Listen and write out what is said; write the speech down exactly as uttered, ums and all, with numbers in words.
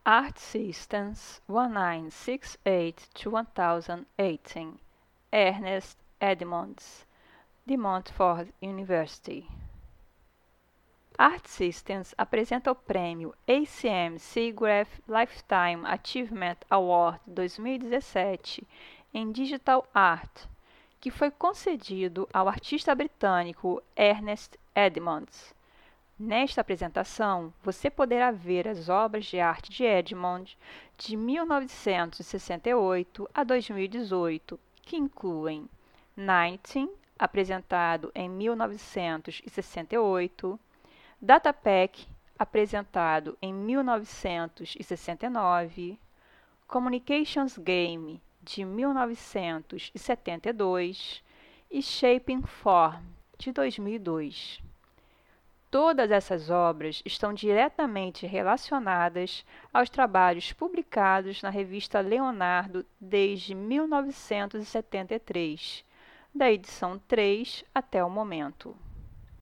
Art Systems nineteen sixty-eight to twenty eighteen, Ernest Edmonds, de Montfort University. Art Systems apresenta o prêmio A C M SIGGRAPH Lifetime Achievement Award dois mil e dezessete em Digital Art, que foi concedido ao artista britânico Ernest Edmonds. Nesta apresentação, você poderá ver as obras de arte de Edmonds de mil novecentos e sessenta e oito a dois mil e dezoito, que incluem Nineteen, apresentado em mil novecentos e sessenta e oito, Datapack, apresentado em mil novecentos e sessenta e nove, Communications Game, de mil novecentos e setenta e dois e Shaping Form, de dois mil e dois. Todas essas obras estão diretamente relacionadas aos trabalhos publicados na revista Leonardo desde mil novecentos e setenta e três, da edição três até o momento.